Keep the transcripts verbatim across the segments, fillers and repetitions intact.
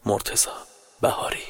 مرتضی بهاری.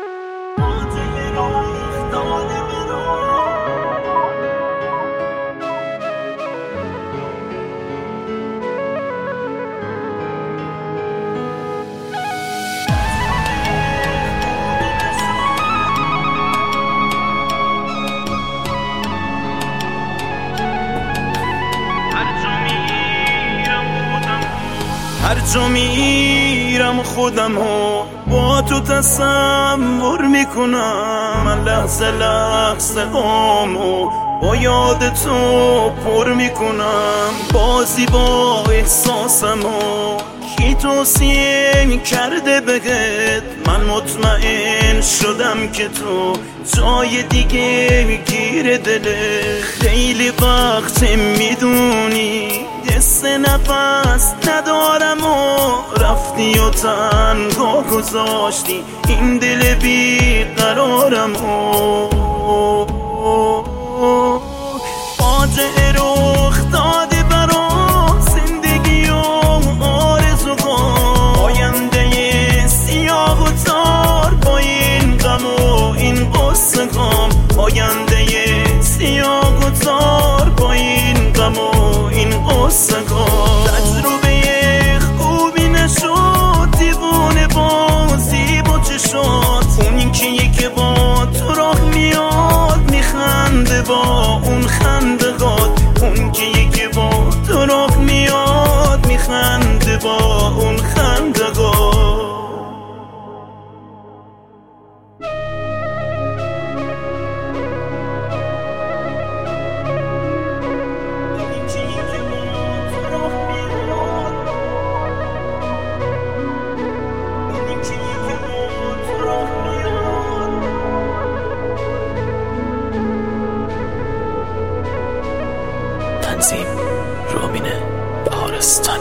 هر جا میرم خودمو با تو تصور میکنم، من لحظه لحظه قامو با یاد تو پر میکنم. بازی با احساسمو کی توصیه کرده بگت، من مطمئن شدم که تو جای دیگه گیر دله. خیلی وقت میدونی دست نفس ندارم و رفتی و تنها گذاشتی این دل بی قرارم و فاجعه رخ داده برا زندگی و آرزوها، آینده سیاه و تار با این غم و این قصه هام، آینده سیاه و تار با این غم و این قصه هام. تجربه خوبی نشد، دیوونه بازی با چشات، اون کیه که با تو راه میاد میخنده با اون خنده هات، اون کیه که با تو راه میاد میخنده با اون خنده هات. تنظیم رامین بهارستانی.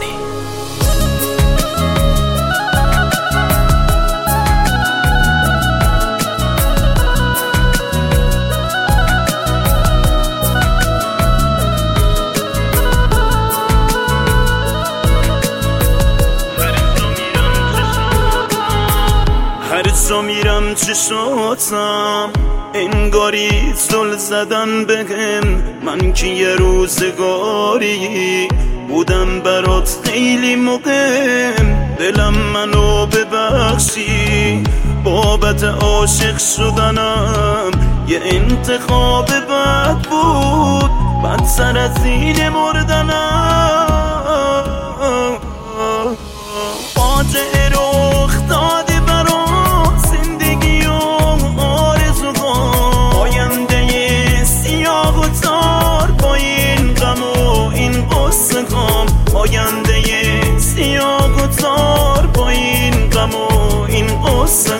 هر جا میرم چشاتم انگاری زل زدن بهم، من که یه روزگاری بودم برات خیلی مهم. دلم منو ببخشی بابت عاشق شدنم، یه انتخاب بد بود بدتر از این مردنم. فاجعه رخ داده برا زندگی و آرزوها، آینده سیاه و تار با این غم و این قصه هام، آینده سیاه و تار با این غم و این قصه